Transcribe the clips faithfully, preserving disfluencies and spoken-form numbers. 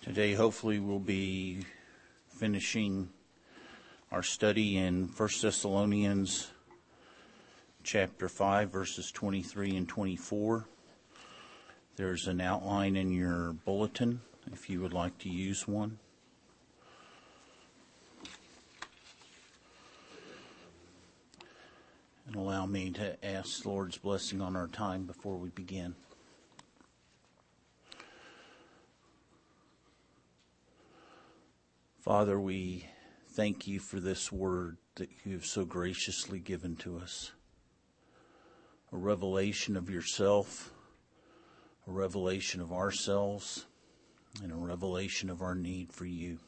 Today, hopefully, we'll be finishing our study in First Thessalonians chapter five, verses twenty-three and twenty-four. There's an outline in your bulletin if you would like to use one. And allow me to ask the Lord's blessing on our time before we begin. Father, we thank you for this word that you have so graciously given to us. A revelation of yourself, a revelation of ourselves, and a revelation of our need for you.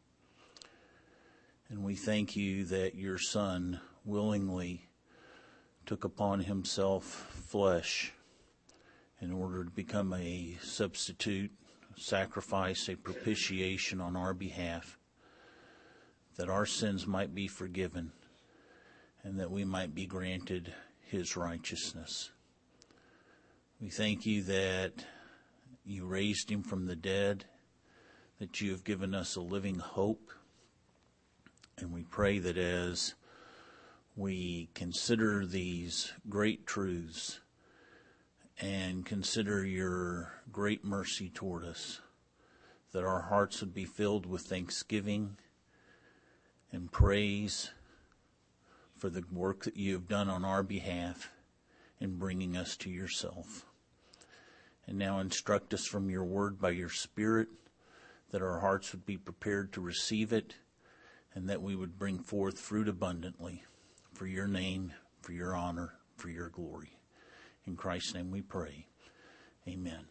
And we thank you that your Son willingly took upon himself flesh in order to become a substitute, a sacrifice, a propitiation on our behalf, that our sins might be forgiven and that we might be granted his righteousness. We thank you that you raised him from the dead, that you have given us a living hope, and we pray that as we consider these great truths and consider your great mercy toward us, that our hearts would be filled with thanksgiving and praise for the work that you have done on our behalf in bringing us to yourself. And now instruct us from your word by your Spirit, that our hearts would be prepared to receive it, and that we would bring forth fruit abundantly for your name, for your honor, for your glory. In Christ's name we pray. Amen.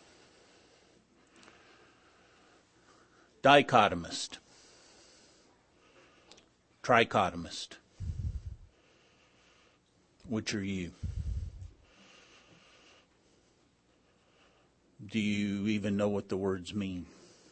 Dichotomist. Trichotomist. Which are you? Do you even know what the words mean?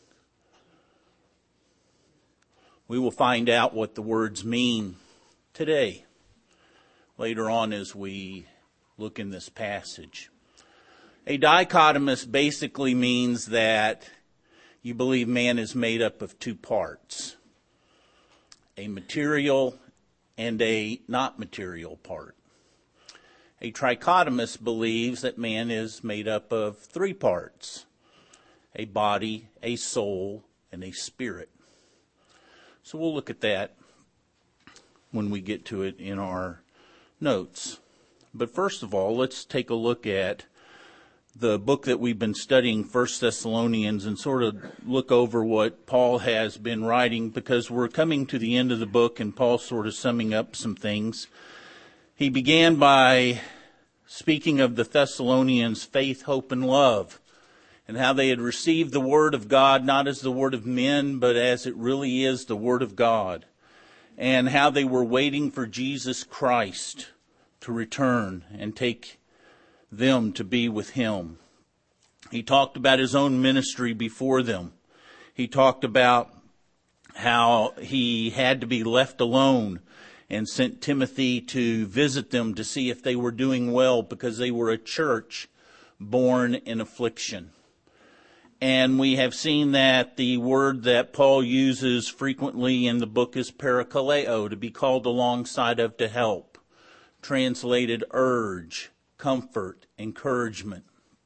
We will find out what the words mean today, later on as we look in this passage. A dichotomist basically means that you believe man is made up of two parts, a material and a not material part. A trichotomist believes that man is made up of three parts, a body, a soul, and a spirit. So we'll look at that when we get to it in our notes. But first of all, let's take a look at the book that we've been studying, First Thessalonians, and sort of look over what Paul has been writing, because we're coming to the end of the book and Paul's sort of summing up some things. He began by speaking of the Thessalonians' faith, hope, and love, and how they had received the word of God not as the word of men, but as it really is, the word of God, and how they were waiting for Jesus Christ to return and take them to be with him. He talked about his own ministry before them. He talked about how he had to be left alone and sent Timothy to visit them to see if they were doing well, because they were a church born in affliction. And we have seen that the word that Paul uses frequently in the book is parakaleo, to be called alongside of, to help. Translated urge, comfort, encouragement.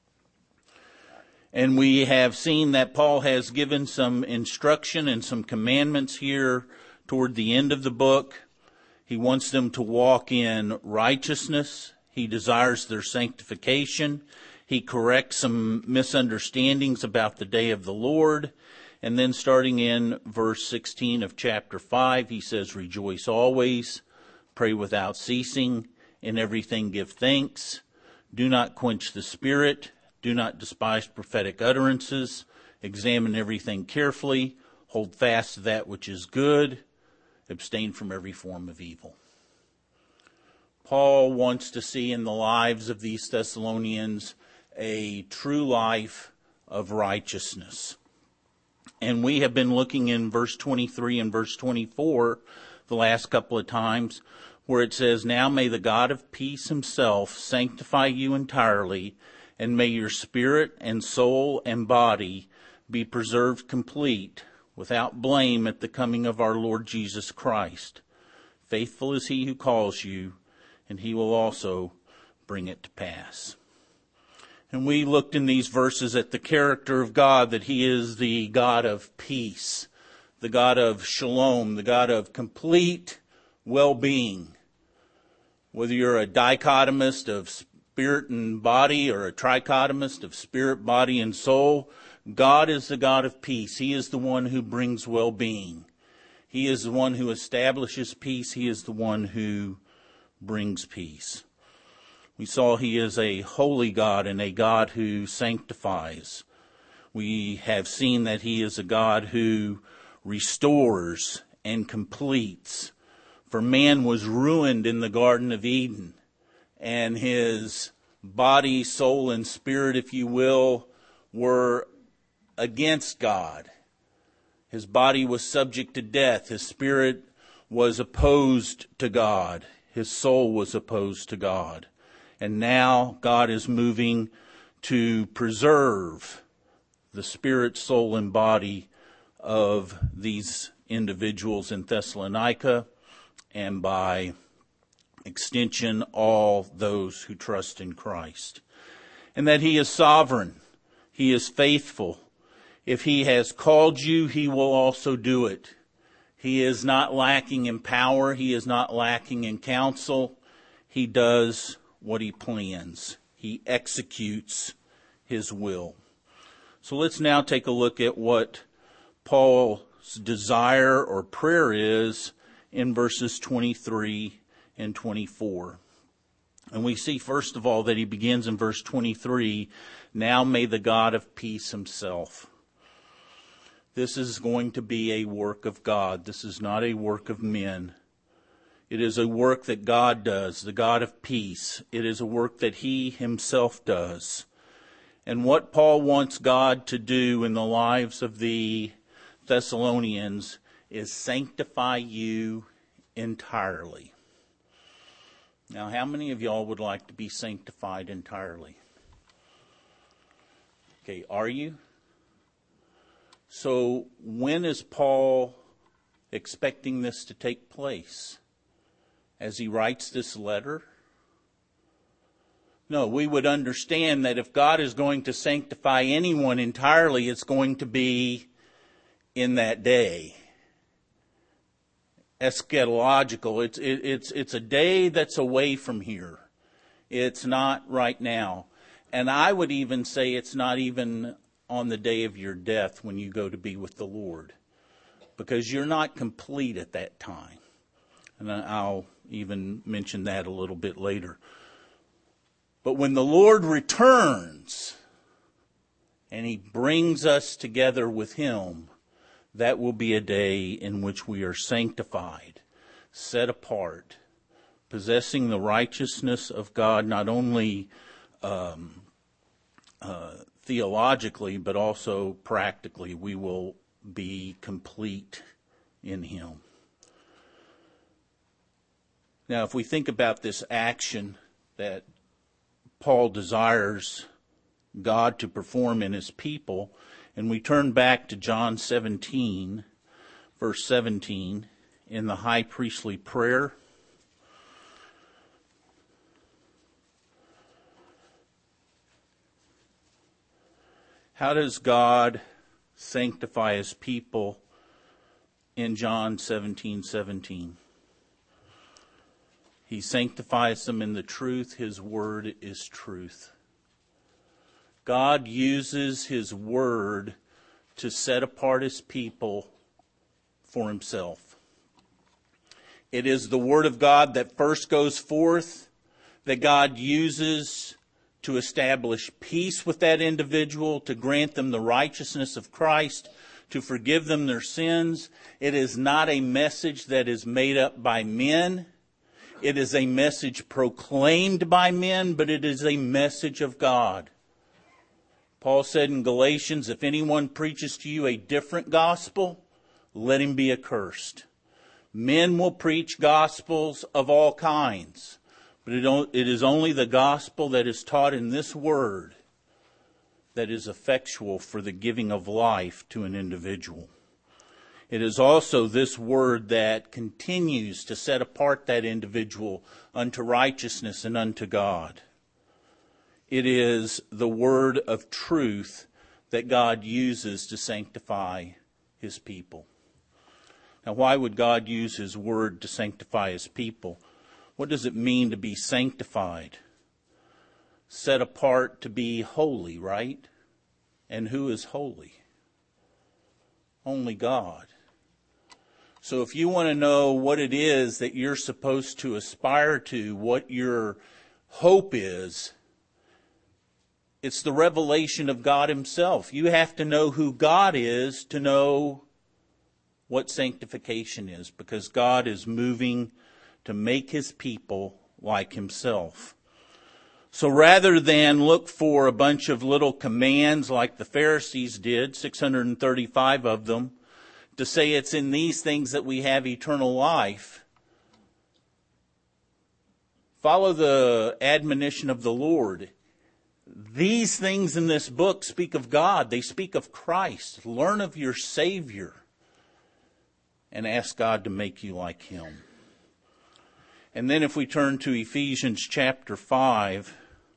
And we have seen that Paul has given some instruction and some commandments here toward the end of the book. He wants them to walk in righteousness. He desires their sanctification. He corrects some misunderstandings about the day of the Lord. And then starting in verse sixteen of chapter five, he says, rejoice always, pray without ceasing, in everything give thanks. Do not quench the spirit. Do not despise prophetic utterances. Examine everything carefully. Hold fast to that which is good. Abstain from every form of evil. Paul wants to see in the lives of these Thessalonians a true life of righteousness. And we have been looking in verse twenty-three and verse twenty-four the last couple of times, where it says, now may the God of peace himself sanctify you entirely, and may your spirit and soul and body be preserved complete, without blame at the coming of our Lord Jesus Christ. Faithful is he who calls you, and he will also bring it to pass. And we looked in these verses at the character of God, that he is the God of peace, the God of shalom, the God of complete well-being. Whether you're a dichotomist of spirit and body or a trichotomist of spirit, body, and soul, God is the God of peace. He is the one who brings well-being. He is the one who establishes peace. He is the one who brings peace. We saw he is a holy God and a God who sanctifies. We have seen that he is a God who restores and completes. For man was ruined in the Garden of Eden, and his body, soul, and spirit, if you will, were against God. His body was subject to death. His spirit was opposed to God. His soul was opposed to God. And now God is moving to preserve the spirit, soul, and body of these individuals in Thessalonica, and by extension, all those who trust in Christ. And that he is sovereign. He is faithful. If he has called you, he will also do it. He is not lacking in power. He is not lacking in counsel. He does what he plans. He executes his will. So let's now take a look at what Paul's desire or prayer is in verses twenty-three and twenty-four. And we see, first of all, that he begins in verse twenty-three, now may the God of peace himself. This is going to be a work of God. This is not a work of men. It is a work that God does, the God of peace. It is a work that he himself does. And what Paul wants God to do in the lives of the Thessalonians is sanctify you entirely. Now, how many of y'all would like to be sanctified entirely? Okay, are you? So when is Paul expecting this to take place? As he writes this letter? No, we would understand that if God is going to sanctify anyone entirely, it's going to be in that day. Eschatological. It's, it, it's, it's a day that's away from here. It's not right now. And I would even say it's not even on the day of your death when you go to be with the Lord. Because you're not complete at that time. And I'll even mention that a little bit later. But when the Lord returns and he brings us together with him, that will be a day in which we are sanctified, set apart, possessing the righteousness of God, not only um, uh, theologically, but also practically. We will be complete in him. Now, if we think about this action that Paul desires God to perform in his people, and we turn back to John seventeen, verse seventeen, in the high priestly prayer. How does God sanctify his people in John seventeen seventeen? He sanctifies them in the truth. His word is truth. God uses his word to set apart his people for himself. It is the word of God that first goes forth, that God uses to establish peace with that individual, to grant them the righteousness of Christ, to forgive them their sins. It is not a message that is made up by men. It is a message proclaimed by men, but it is a message of God. Paul said in Galatians, if anyone preaches to you a different gospel, let him be accursed. Men will preach gospels of all kinds, but it is only the gospel that is taught in this word that is effectual for the giving of life to an individual. It is also this word that continues to set apart that individual unto righteousness and unto God. It is the word of truth that God uses to sanctify his people. Now, why would God use his word to sanctify his people? What does it mean to be sanctified? Set apart to be holy, right? And who is holy? Only God. So if you want to know what it is that you're supposed to aspire to, what your hope is, it's the revelation of God himself. You have to know who God is to know what sanctification is, because God is moving to make his people like himself. So rather than look for a bunch of little commands like the Pharisees did, six hundred thirty-five of them, to say it's in these things that we have eternal life, follow the admonition of the Lord. These things in this book speak of God. They speak of Christ. Learn of your Savior and ask God to make you like him. And then if we turn to Ephesians chapter five,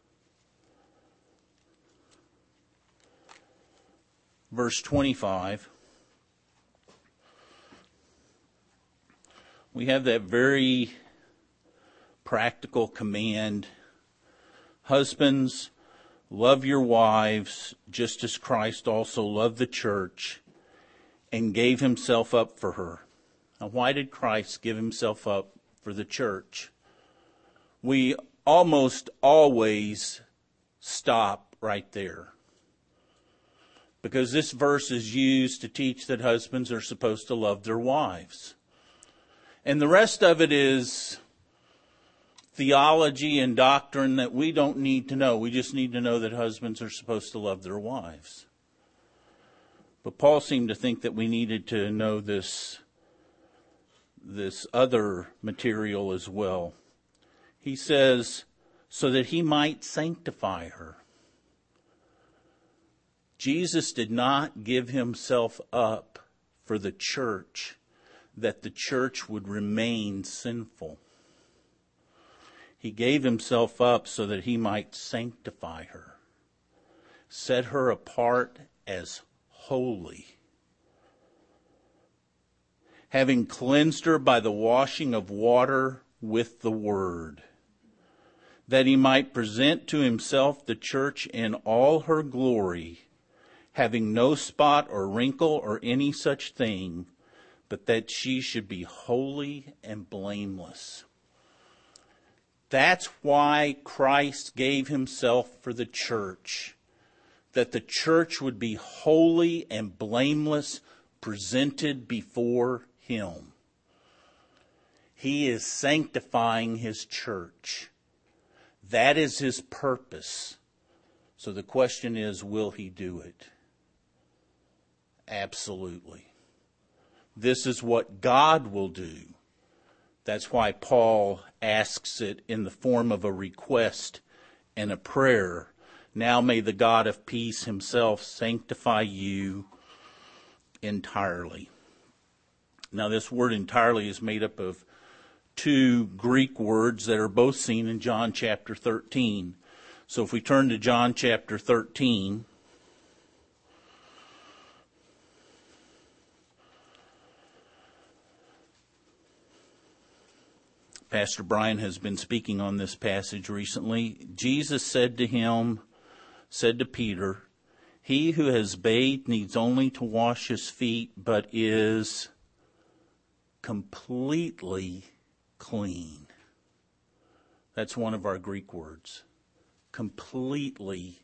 verse twenty-five, we have that very practical command. Husbands, love your wives, just as Christ also loved the church and gave himself up for her. Now, why did Christ give himself up for the church? We almost always stop right there, because this verse is used to teach that husbands are supposed to love their wives. And the rest of it is theology and doctrine that we don't need to know. We just need to know that husbands are supposed to love their wives. But Paul seemed to think that we needed to know this, this other material as well. He says, so that he might sanctify her. Jesus did not give himself up for the church, that the church would remain sinful. He gave himself up so that he might sanctify her, set her apart as holy, having cleansed her by the washing of water with the word, that he might present to himself the church in all her glory, having no spot or wrinkle or any such thing, but that she should be holy and blameless. That's why Christ gave himself for the church, that the church would be holy and blameless, presented before him. He is sanctifying his church. That is his purpose. So the question is, will he do it? Absolutely. This is what God will do. That's why Paul asks it in the form of a request and a prayer. Now may the God of peace himself sanctify you entirely. Now this word entirely is made up of two Greek words that are both seen in John chapter thirteen. So if we turn to John chapter thirteen, Pastor Brian has been speaking on this passage recently. Jesus said to him, said to Peter, he who has bathed needs only to wash his feet, but is completely clean. That's one of our Greek words. Completely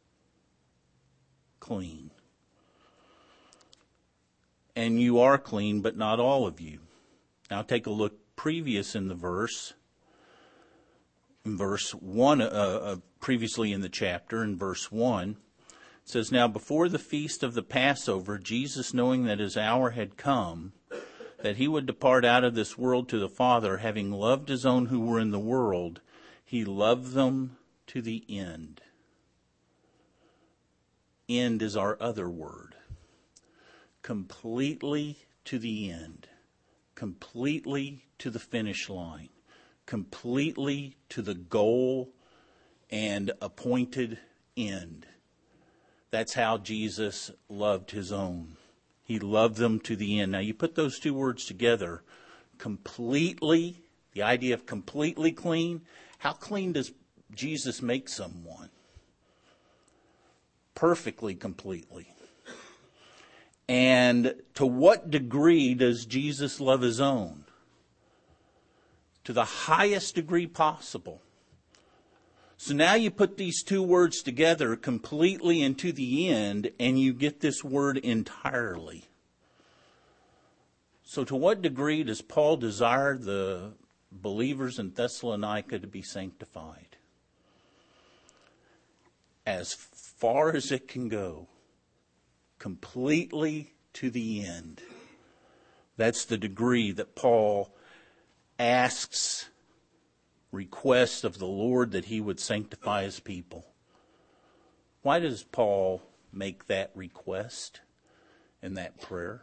clean. And you are clean, but not all of you. Now take a look previous in the verse, in verse one, uh, uh, previously in the chapter, in verse one, it says, now before the feast of the Passover, Jesus, knowing that his hour had come, that he would depart out of this world to the Father, having loved his own who were in the world, he loved them to the end. end is our other word. Completely to the end. Completely to the finish line. Completely to the goal and appointed end. That's how Jesus loved his own. He loved them to the end. Now you put those two words together, completely, the idea of completely clean. How clean does Jesus make someone? Perfectly, completely. And to what degree does Jesus love his own? To the highest degree possible. So now you put these two words together, completely and to the end, and you get this word entirely. So to what degree does Paul desire the believers in Thessalonica to be sanctified? As far as it can go. Completely to the end. That's the degree that Paul asks, requests of the Lord that he would sanctify his people. Why does Paul make that request and that prayer?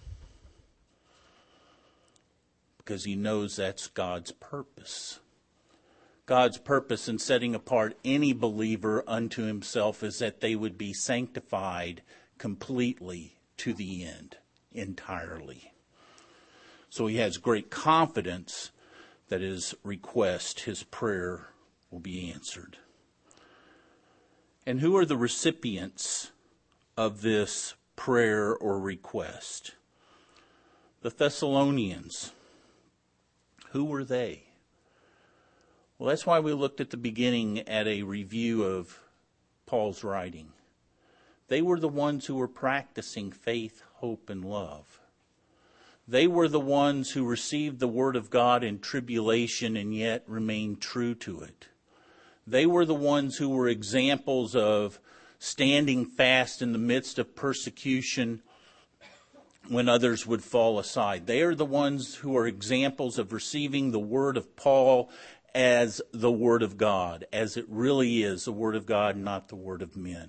Because he knows that's God's purpose. God's purpose in setting apart any believer unto himself is that they would be sanctified completely to the end, entirely. So he has great confidence that his request, his prayer, will be answered. And who are the recipients of this prayer or request? The Thessalonians. Who were they? Well, that's why we looked at the beginning at a review of Paul's writing. They were the ones who were practicing faith, hope, and love. They were the ones who received the word of God in tribulation and yet remained true to it. They were the ones who were examples of standing fast in the midst of persecution when others would fall aside. They are the ones who are examples of receiving the word of Paul as the word of God, as it really is the word of God, not the word of men.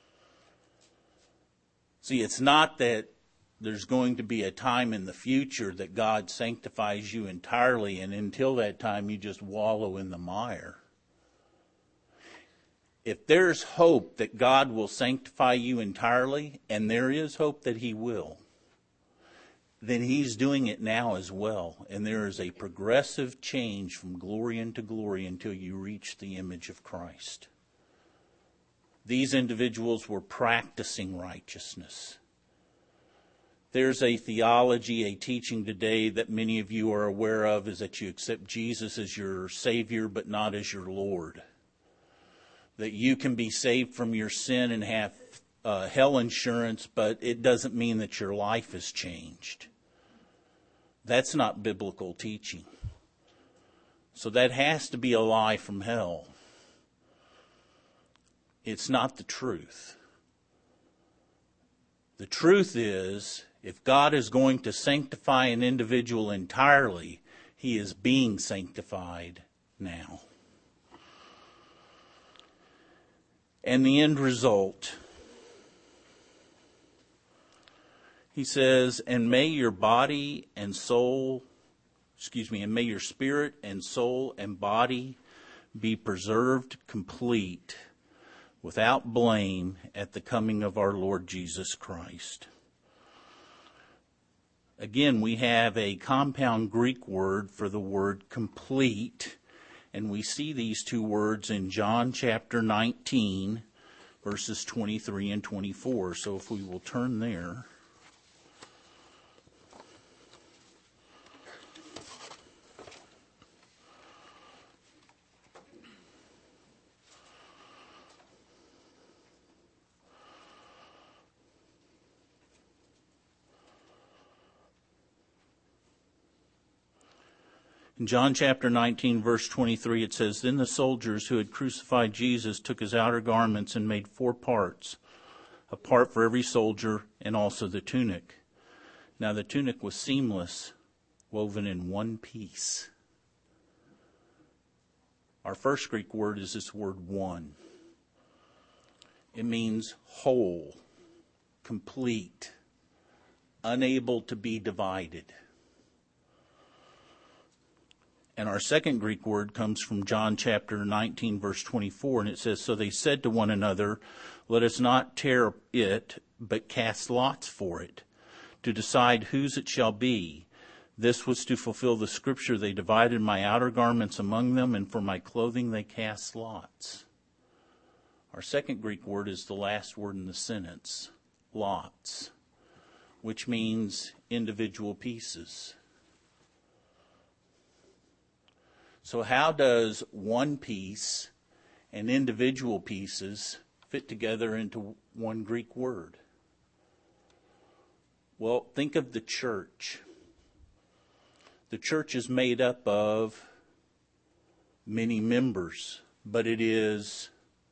See, it's not that there's going to be a time in the future that God sanctifies you entirely, and until that time you just wallow in the mire. If there's hope that God will sanctify you entirely, and there is hope that he will, then he's doing it now as well. And there is a progressive change from glory into glory until you reach the image of Christ. These individuals were practicing righteousness. There's a theology, a teaching today that many of you are aware of, is that you accept Jesus as your Savior but not as your Lord. That you can be saved from your sin and have uh, hell insurance, but it doesn't mean that your life has changed. That's not biblical teaching. So that has to be a lie from hell. It's not the truth. The truth is, if God is going to sanctify an individual entirely, he is being sanctified now. And the end result, he says, and may your body and soul, excuse me, and may your spirit and soul and body be preserved complete, without blame, at the coming of our Lord Jesus Christ. Again, we have a compound Greek word for the word complete, and we see these two words in John chapter nineteen, verses twenty-three and twenty-four. So if we will turn there. In John chapter nineteen, verse twenty-three, it says, Then the soldiers who had crucified Jesus took his outer garments and made four parts, a part for every soldier, and also the tunic. Now the tunic was seamless, woven in one piece. Our first Greek word is this word one. It means whole, complete, unable to be divided. And our second Greek word comes from John chapter nineteen, verse twenty-four, and it says, "So they said to one another, let us not tear it, but cast lots for it, to decide whose it shall be. This was to fulfill the scripture, they divided my outer garments among them, and for my clothing they cast lots." Our second Greek word is the last word in the sentence, lots, which means individual pieces. So how does one piece and individual pieces fit together into one Greek word? Well, think of the church. The church is made up of many members, but it is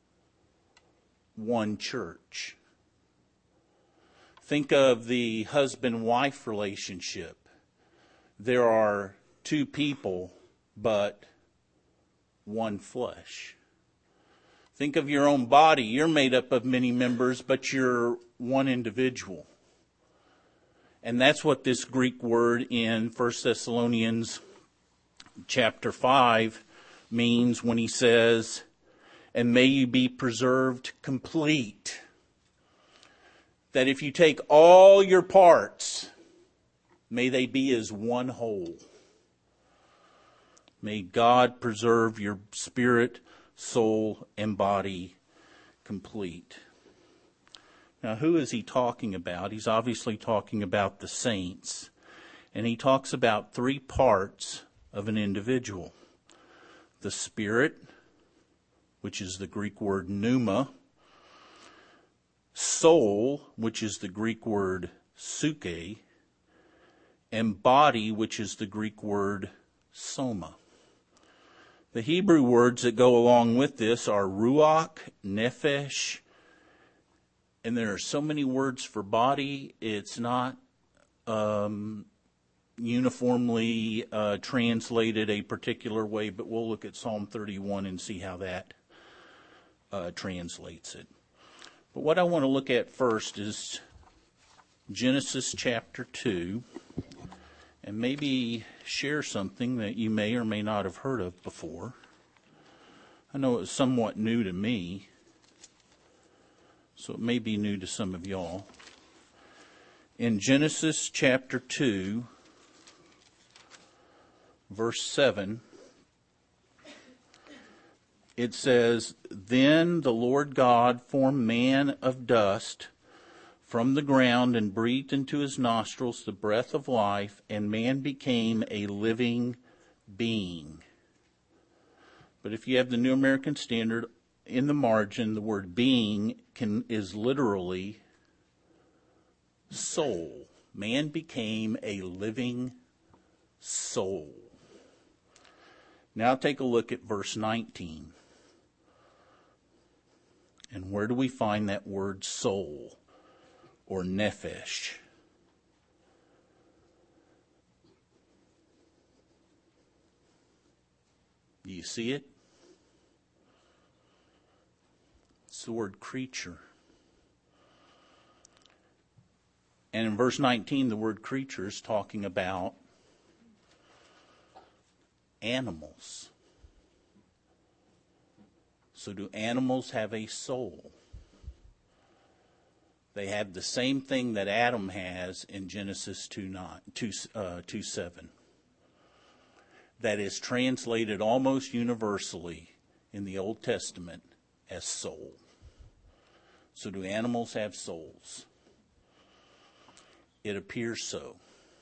one church. Think of the husband-wife relationship. There are two people, but one flesh. Think of your own body. You're made up of many members, but you're one individual. And that's what this Greek word in First Thessalonians chapter five means when he says, "And may you be preserved complete." That if you take all your parts, may they be as one whole. May God preserve your spirit, soul, and body complete. Now, who is he talking about? He's obviously talking about the saints. And he talks about three parts of an individual. The spirit, which is the Greek word pneuma. Soul, which is the Greek word psyche. And body, which is the Greek word soma. The Hebrew words that go along with this are ruach, nephesh, and there are so many words for body, it's not um, uniformly uh, translated a particular way, but we'll look at Psalm thirty-one and see how that uh, translates it. But what I want to look at first is Genesis chapter two, and maybe share something that you may or may not have heard of before. I know it's somewhat new to me, so it may be new to some of y'all. In Genesis chapter two, verse seven, it says, "Then the Lord God formed man of dust from the ground and breathed into his nostrils the breath of life, and man became a living being." But if you have the New American Standard, in the margin, the word being can is literally soul. Man became a living soul. Now take a look at verse nineteen. And where do we find that word soul or nephesh? Do you see it? It's the word creature. And in verse nineteen, the word creature is talking about animals. So do animals have a soul? They have the same thing that Adam has in Genesis two seven. That is translated almost universally in the Old Testament as soul. So do animals have souls? It appears so.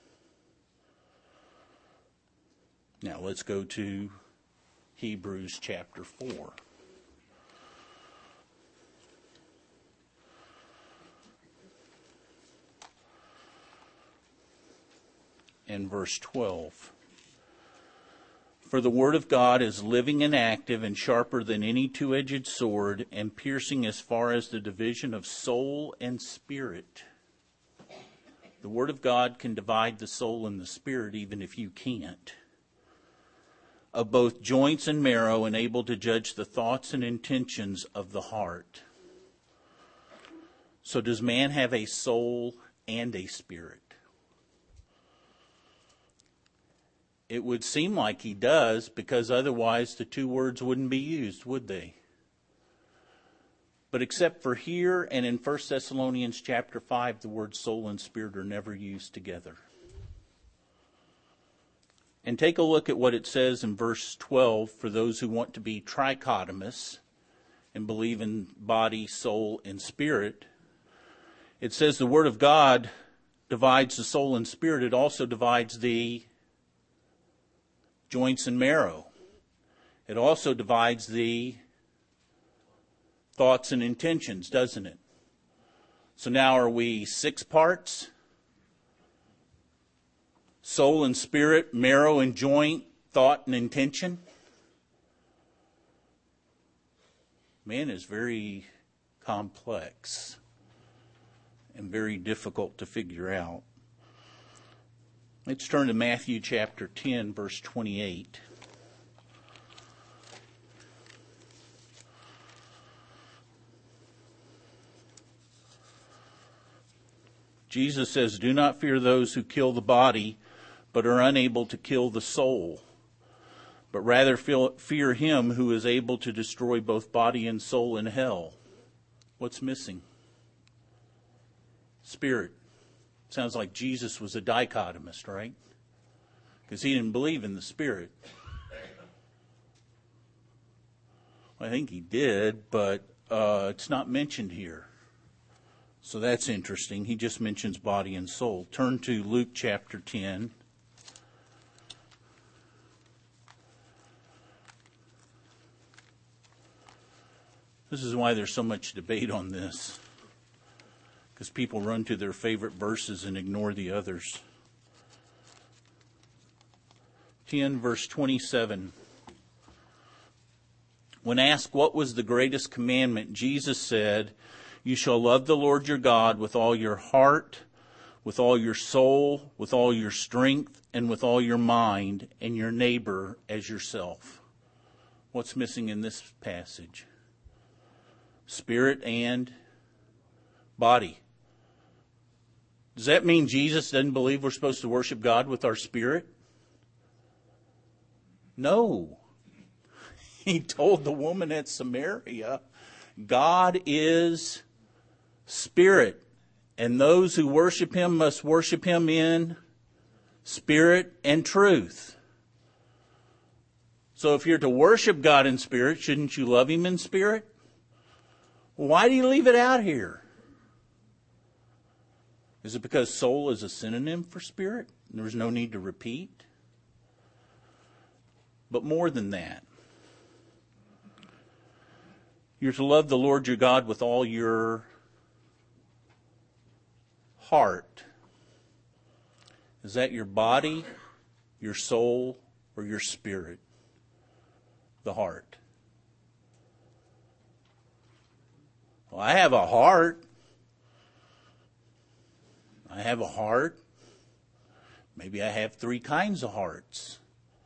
Now let's go to Hebrews chapter four. And verse twelve. "For the word of God is living and active and sharper than any two-edged sword, and piercing as far as the division of soul and spirit." The word of God can divide the soul and the spirit, even if you can't. "Of both joints and marrow, and able to judge the thoughts and intentions of the heart." So does man have a soul and a spirit? It would seem like he does, because otherwise the two words wouldn't be used, would they? But except for here and in First Thessalonians chapter five, the words soul and spirit are never used together. And take a look at what it says in verse twelve for those who want to be trichotomous and believe in body, soul, and spirit. It says the Word of God divides the soul and spirit. It also divides the joints and marrow. It also divides the thoughts and intentions, doesn't it? So now are we six parts? Soul and spirit, marrow and joint, thought and intention? Man is very complex and very difficult to figure out. Let's turn to Matthew chapter ten, verse twenty-eight. Jesus says, "Do not fear those who kill the body, but are unable to kill the soul. But rather fear him who is able to destroy both body and soul in hell." What's missing? Spirit. Sounds like Jesus was a dichotomist, right? Because he didn't believe in the spirit. Well, I think he did, but uh, it's not mentioned here. So that's interesting. He just mentions body and soul. Turn to Luke chapter ten. This is why there's so much debate on this, because people run to their favorite verses and ignore the others. ten, verse twenty-seven. When asked what was the greatest commandment, Jesus said, "You shall love the Lord your God with all your heart, with all your soul, with all your strength, and with all your mind, and your neighbor as yourself." What's missing in this passage? Spirit and body. Does that mean Jesus doesn't believe we're supposed to worship God with our spirit? No. He told the woman at Samaria, God is spirit, and those who worship him must worship him in spirit and truth. So if you're to worship God in spirit, shouldn't you love him in spirit? Why do you leave it out here? Is it because soul is a synonym for spirit? And there's no need to repeat? But more than that, you're to love the Lord your God with all your heart. Is that your body, your soul, or your spirit? The heart. Well, I have a heart. I have a heart. Maybe I have three kinds of hearts.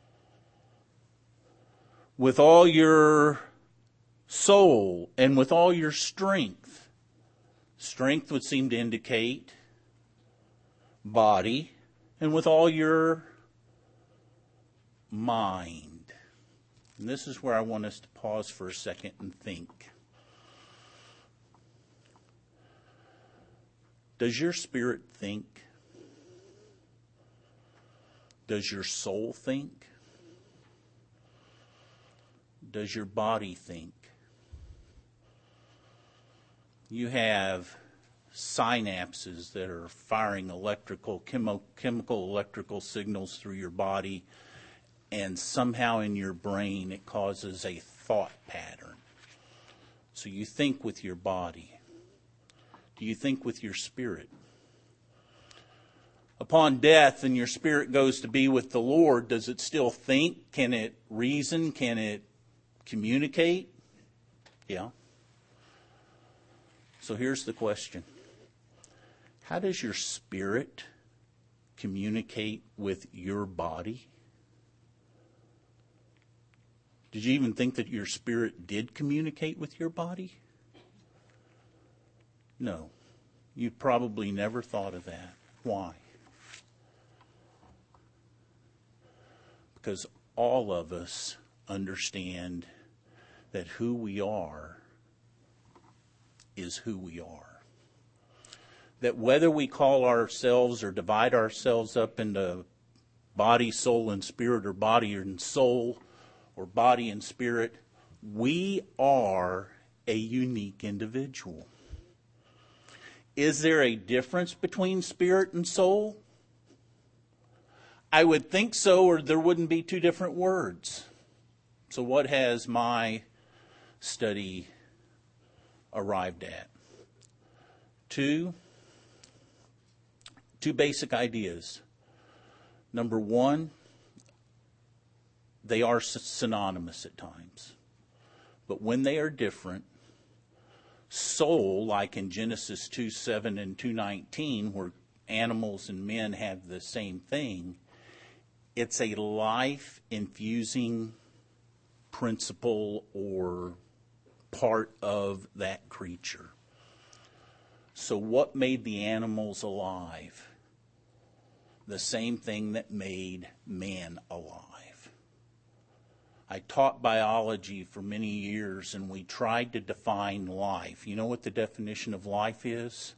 With all your soul and with all your strength. Strength would seem to indicate body, and with all your mind. And this is where I want us to pause for a second and think. Does your spirit think? Does your soul think? Does your body think? You have synapses that are firing electrical, chemo, chemical, electrical signals through your body, and somehow in your brain it causes a thought pattern. So you think with your body. Do you think with your spirit? Upon death and your spirit goes to be with the Lord, does it still think? Can it reason? Can it communicate? Yeah. So here's the question. How does your spirit communicate with your body? Did you even think that your spirit did communicate with your body? No. You've probably never thought of that. Why? Because all of us understand that who we are is who we are. That whether we call ourselves or divide ourselves up into body, soul, and spirit, or body and soul, or body and spirit, we are a unique individual. Is there a difference between spirit and soul? I would think so, or there wouldn't be two different words. So what has my study arrived at? Two, two basic ideas. Number one, they are synonymous at times. But when they are different, soul, like in Genesis two seven and two nineteen, where animals and men have the same thing, it's a life-infusing principle or part of that creature. So what made the animals alive? The same thing that made man alive. I taught biology for many years, and we tried to define life. You know what the definition of life is?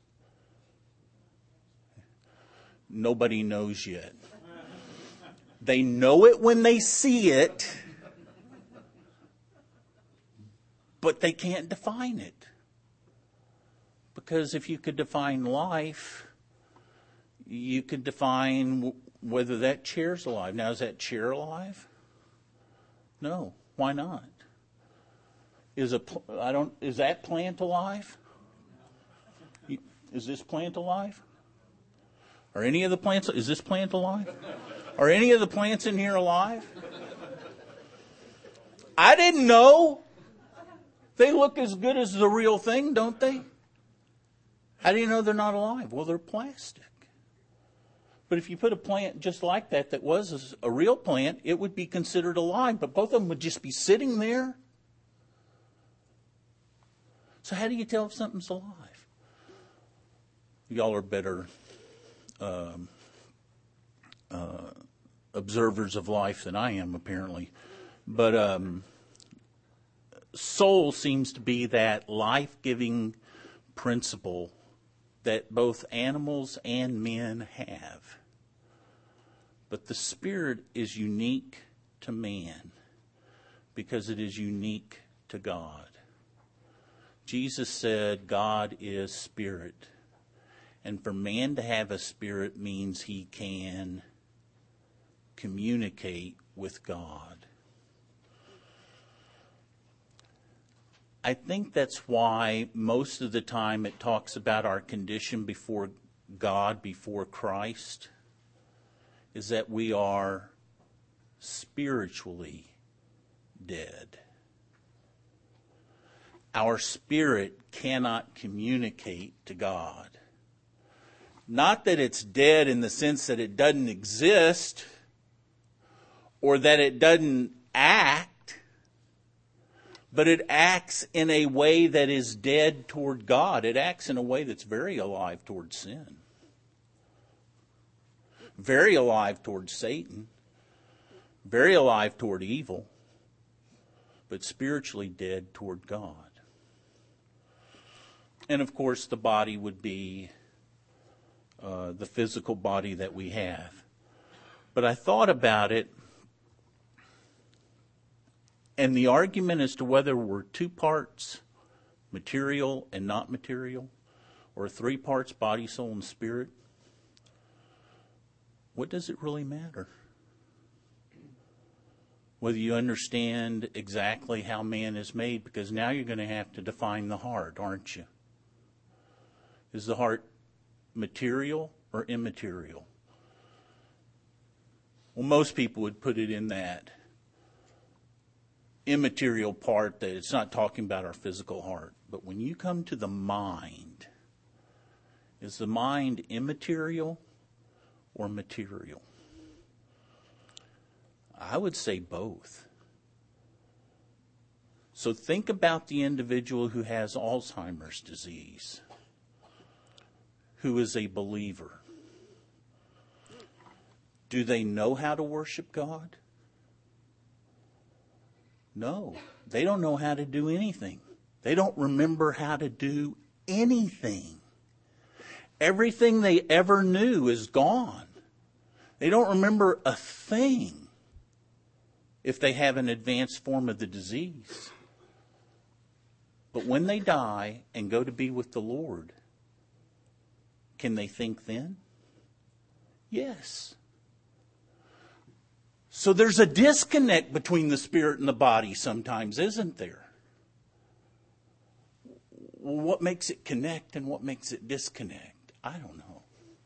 Nobody knows yet. They know it when they see it, but they can't define it. Because if you could define life, you could define whether that chair's alive. Now, is that chair alive? No. Why not? Is a I don't is that plant alive? Is this plant alive? Are any of the plants? Is this plant alive? Are any of the plants in here alive? I didn't know. They look as good as the real thing, don't they? How do you know they're not alive? Well, they're plastic. But if you put a plant just like that that was a real plant, it would be considered alive. But both of them would just be sitting there. So how do you tell if something's alive? Y'all are better um, uh, observers of life than I am, apparently. But um, soul seems to be that life-giving principle that both animals and men have. But the spirit is unique to man because it is unique to God. Jesus said God is spirit. And for man to have a spirit means he can communicate with God. I think that's why most of the time it talks about our condition before God, before Christ, is that we are spiritually dead. Our spirit cannot communicate to God. Not that it's dead in the sense that it doesn't exist or that it doesn't act, but it acts in a way that is dead toward God. It acts in a way that's very alive toward sin. Very alive toward Satan. Very alive toward evil. But spiritually dead toward God. And of course the body would be uh, the physical body that we have. But I thought about it, and the argument as to whether we're two parts, material and not material, or three parts, body, soul, and spirit, what does it really matter? Whether you understand exactly how man is made, because now you're going to have to define the heart, aren't you? Is the heart material or immaterial? Well, most people would put it in that immaterial part, that it's not talking about our physical heart. But when you come to the mind, is the mind immaterial or material? I would say both. So think about the individual who has Alzheimer's disease. who is a believer, do they know how to worship God? No, they don't know how to do anything. They don't remember how to do anything. Everything they ever knew is gone. They don't remember a thing if they have an advanced form of the disease. But when they die and go to be with the Lord, can they think then? Yes. So there's a disconnect between the spirit and the body sometimes, isn't there? What makes it connect and what makes it disconnect? I don't know.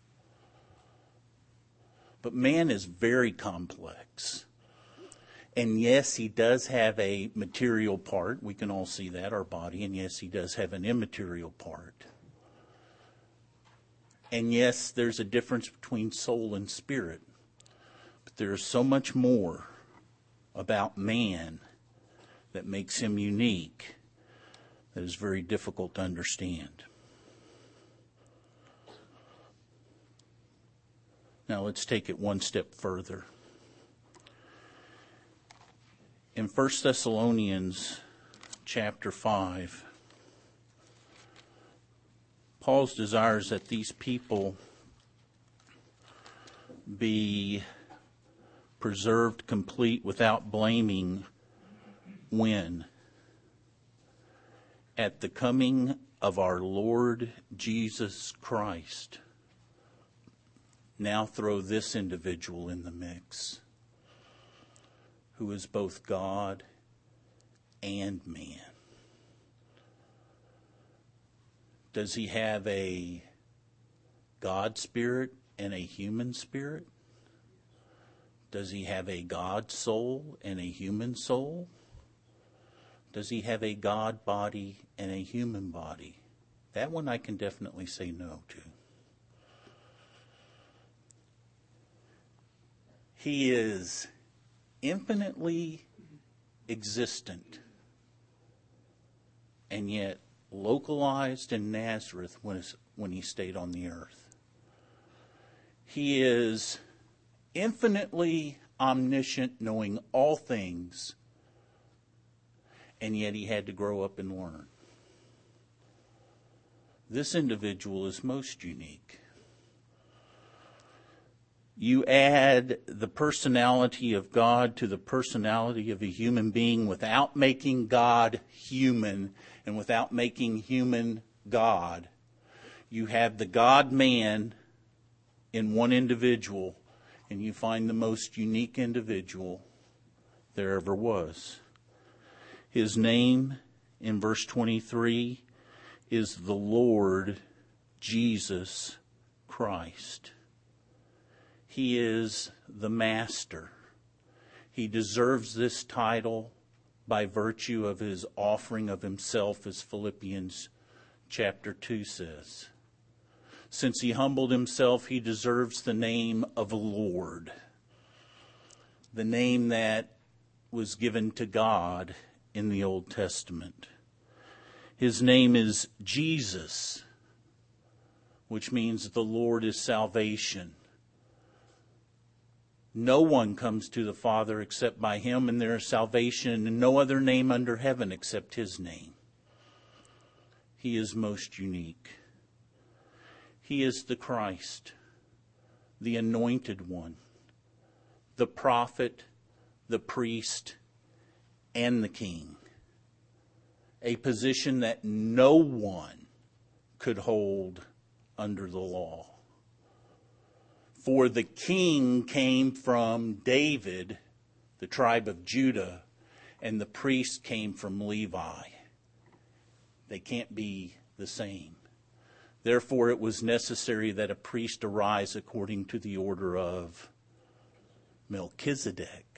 But man is very complex. And yes, he does have a material part. We can all see that, our body. And yes, he does have an immaterial part. And yes, there's a difference between soul and spirit. But there's so much more about man that makes him unique that is very difficult to understand. Now let's take it one step further. In First Thessalonians chapter five, Paul's desires that these people be preserved complete without blaming when? At the coming of our Lord Jesus Christ. Now throw this individual in the mix, who is both God and man. Does he have a God spirit and a human spirit? Does he have a God soul and a human soul? Does he have a God body and a human body? That one I can definitely say no to. He is infinitely existent and yet localized in Nazareth when, when he stayed on the earth. He is infinitely omniscient, knowing all things, and yet he had to grow up and learn. This individual is most unique. You add the personality of God to the personality of a human being without making God human and without making human God. You have the God-man in one individual, and you find the most unique individual there ever was. His name, in verse twenty-three, is the Lord Jesus Christ. He is the Master. He deserves this title by virtue of his offering of himself, as Philippians chapter two says. Since he humbled himself, he deserves the name of Lord, the name that was given to God in the Old Testament. His name is Jesus, which means the Lord is salvation. No one comes to the Father except by him, and there is salvation in no other name under heaven except his name. He is most unique. He is the Christ, the anointed one, the prophet, the priest, and the king. A position that no one could hold under the law. For the king came from David, the tribe of Judah, and the priest came from Levi. They can't be the same. Therefore, it was necessary that a priest arise according to the order of Melchizedek.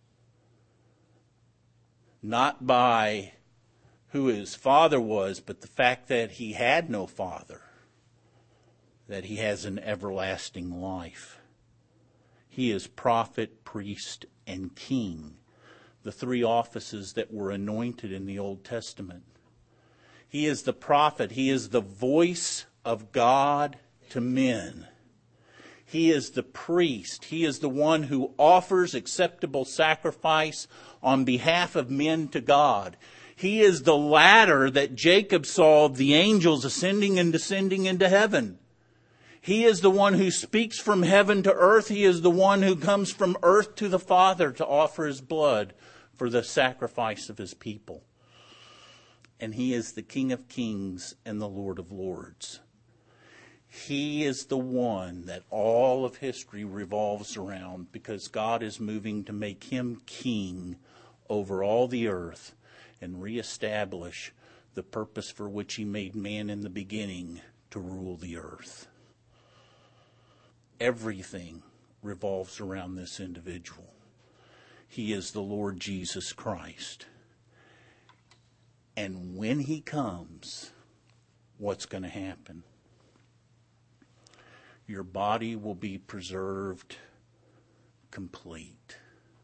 Not by who his father was, but the fact that he had no father, that he has an everlasting life. He is prophet, priest, and king, the three offices that were anointed in the Old Testament. He is the prophet. He is the voice of God to men. He is the priest. He is the one who offers acceptable sacrifice on behalf of men to God. He is the ladder that Jacob saw of the angels ascending and descending into heaven. He is the one who speaks from heaven to earth. He is the one who comes from earth to the Father to offer his blood for the sacrifice of his people. And he is the King of Kings and the Lord of Lords. He is the one that all of history revolves around because God is moving to make him king over all the earth and reestablish the purpose for which he made man in the beginning, to rule the earth. Everything revolves around this individual. He is the Lord Jesus Christ. And when he comes, what's going to happen? Your body will be preserved complete,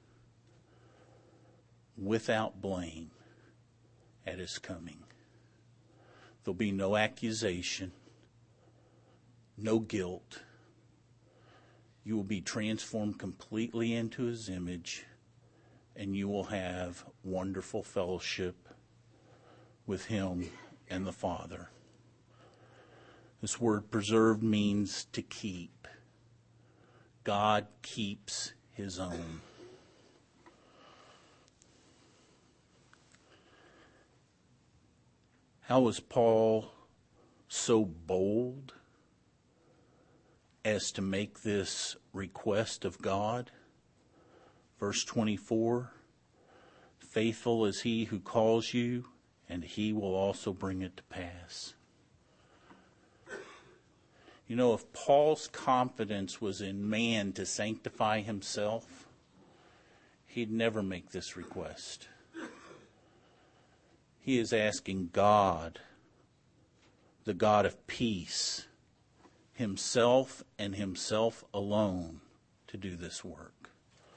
without blame at his coming. There'll be no accusation, no guilt. You will be transformed completely into his image, and you will have wonderful fellowship with him and the Father. This word preserved means to keep. God keeps his own. How was Paul so bold as to make this request of God? Verse twenty-four, faithful is he who calls you, and he will also bring it to pass. You know, if Paul's confidence was in man to sanctify himself, he'd never make this request. He is asking God, the God of peace, himself and himself alone, to do this work.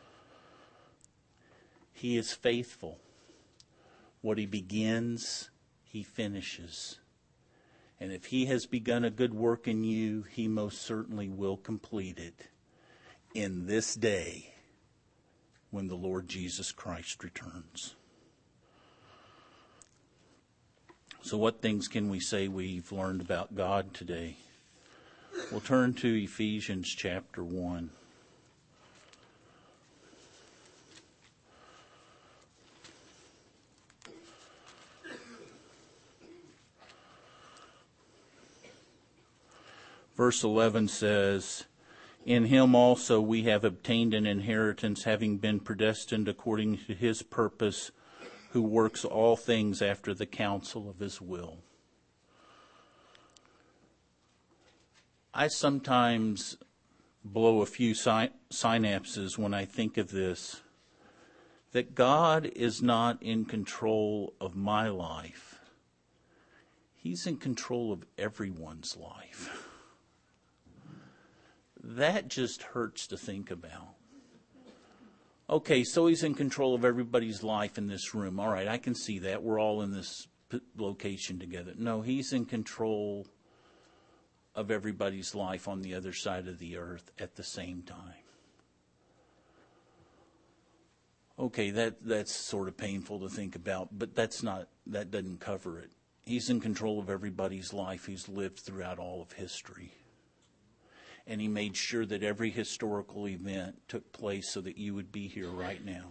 He is faithful. What he begins, he finishes. And if he has begun a good work in you, he most certainly will complete it in this day when the Lord Jesus Christ returns. So what things can we say we've learned about God today? We'll turn to Ephesians chapter one. Verse eleven says, in him also we have obtained an inheritance, having been predestined according to his purpose, who works all things after the counsel of his will. I sometimes blow a few sy- synapses when I think of this, that God is not in control of my life. He's in control of everyone's life. That just hurts to think about. Okay, so he's in control of everybody's life in this room. All right, I can see that. We're all in this location together. No, he's in control of everybody's life on the other side of the earth at the same time. Okay, that that's sort of painful to think about, but that's not that doesn't cover it. He's in control of everybody's life who's lived throughout all of history. And he made sure that every historical event took place so that you would be here right now.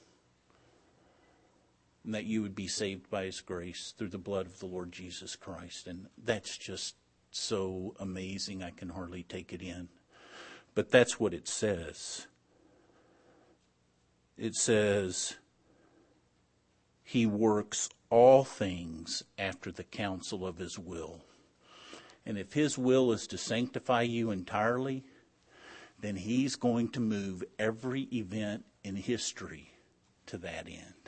And that you would be saved by his grace through the blood of the Lord Jesus Christ. And that's just so amazing, I can hardly take it in. But that's what it says. It says, he works all things after the counsel of his will. And if his will is to sanctify you entirely, then he's going to move every event in history to that end.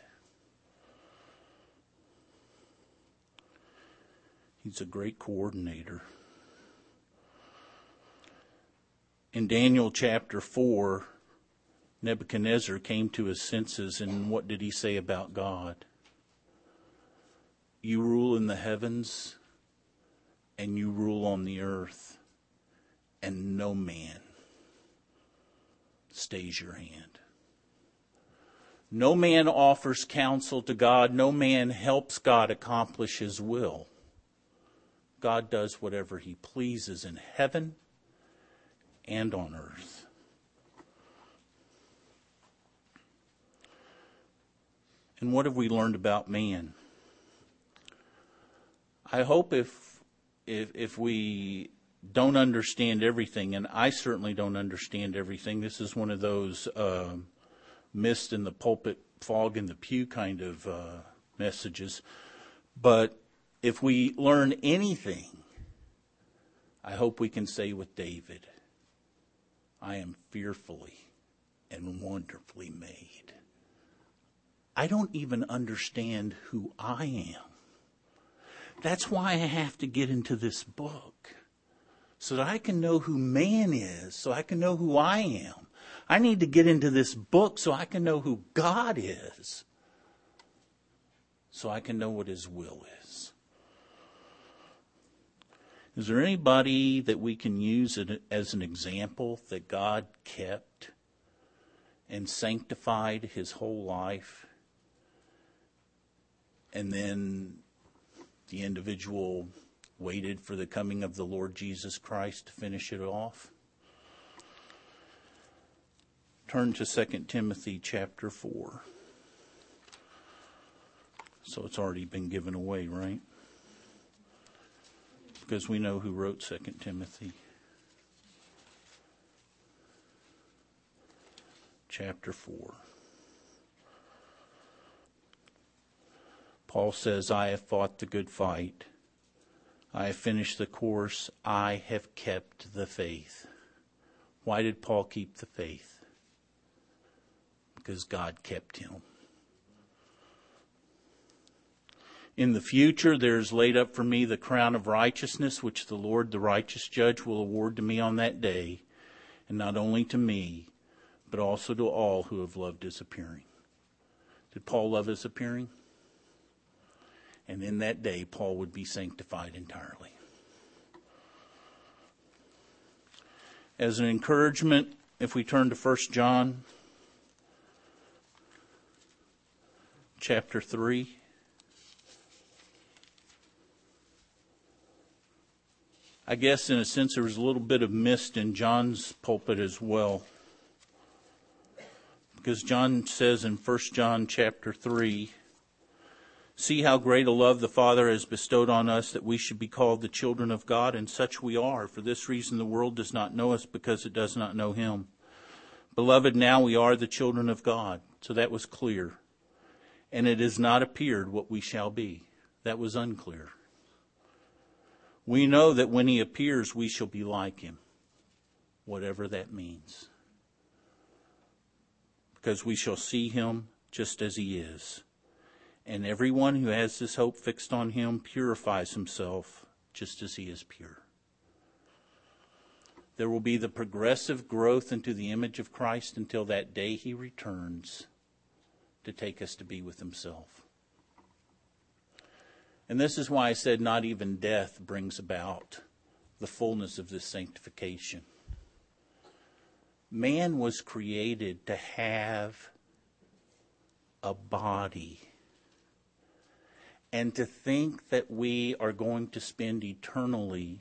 He's a great coordinator. In Daniel chapter four, Nebuchadnezzar came to his senses, and what did he say about God? You rule in the heavens, and you rule on the earth. and no man stays your hand. No man offers counsel to God. No man helps God accomplish his will. God does whatever he pleases in heaven and on earth. And what have we learned about man? I hope if if if we don't understand everything, and I certainly don't understand everything, this is one of those uh, mist in the pulpit, fog in the pew kind of uh, messages. But if we learn anything, I hope we can say with David, I am fearfully and wonderfully made. I don't even understand who I am. That's why I have to get into this book, so that I can know who man is, so I can know who I am. I need to get into this book so I can know who God is, so I can know what his will is. Is there anybody that we can use as an example that God kept and sanctified his whole life, and then the individual waited for the coming of the Lord Jesus Christ to finish it off? Turn to Second Timothy chapter four. So it's already been given away, right? Because we know who wrote Second Timothy. Chapter four. Paul says, I have fought the good fight. I have finished the course. I have kept the faith. Why did Paul keep the faith? Because God kept him. In the future, there is laid up for me the crown of righteousness, which the Lord, the righteous judge, will award to me on that day, and not only to me, but also to all who have loved his appearing. Did Paul love his appearing? And in that day, Paul would be sanctified entirely. As an encouragement, if we turn to First John chapter three. I guess in a sense there was a little bit of mist in John's pulpit as well. Because John says in First John chapter three, see how great a love the Father has bestowed on us, that we should be called the children of God, and such we are. For this reason the world does not know us, because it does not know him. Beloved, now we are the children of God. So that was clear. And it has not appeared what we shall be. That was unclear. We know that when he appears, we shall be like him, whatever that means. Because we shall see him just as he is. And everyone who has this hope fixed on him purifies himself just as he is pure. There will be the progressive growth into the image of Christ until that day he returns to take us to be with himself. And this is why I said not even death brings about the fullness of this sanctification. Man was created to have a body. And to think that we are going to spend eternally,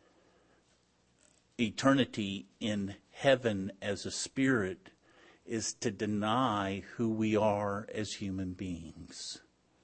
eternity in heaven as a spirit is to deny who we are as human beings.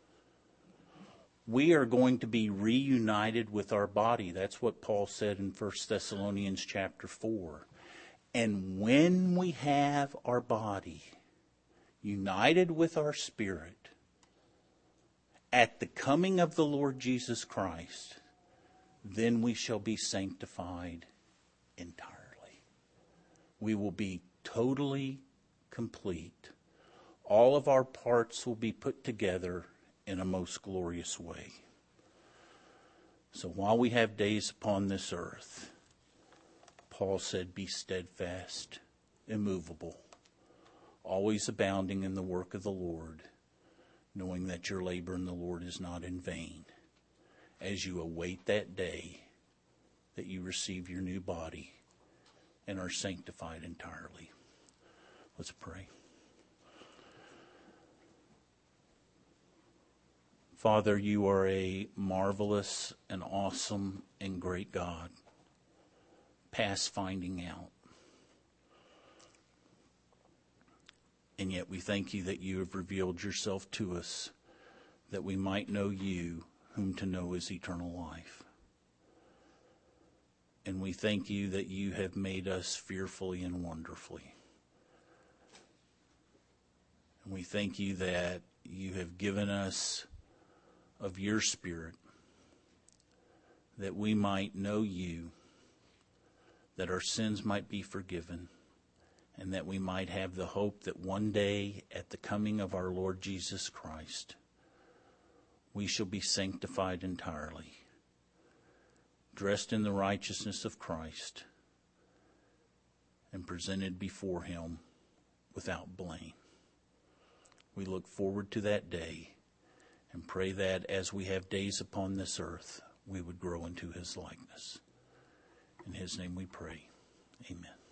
We are going to be reunited with our body. That's what Paul said in First Thessalonians chapter four. And when we have our body united with our spirit, at the coming of the Lord Jesus Christ, then we shall be sanctified entirely. We will be totally complete. All of our parts will be put together in a most glorious way. So while we have days upon this earth, Paul said, be steadfast, immovable, always abounding in the work of the Lord, knowing that your labor in the Lord is not in vain, as you await that day that you receive your new body and are sanctified entirely. Let's pray. Father, you are a marvelous and awesome and great God, past finding out. And yet we thank you that you have revealed yourself to us, that we might know you, whom to know is eternal life. And we thank you that you have made us fearfully and wonderfully. And we thank you that you have given us of your Spirit, that we might know you, that our sins might be forgiven, and that we might have the hope that one day at the coming of our Lord Jesus Christ, we shall be sanctified entirely, dressed in the righteousness of Christ, and presented before him without blame. We look forward to that day and pray that as we have days upon this earth, we would grow into his likeness. In his name we pray. Amen.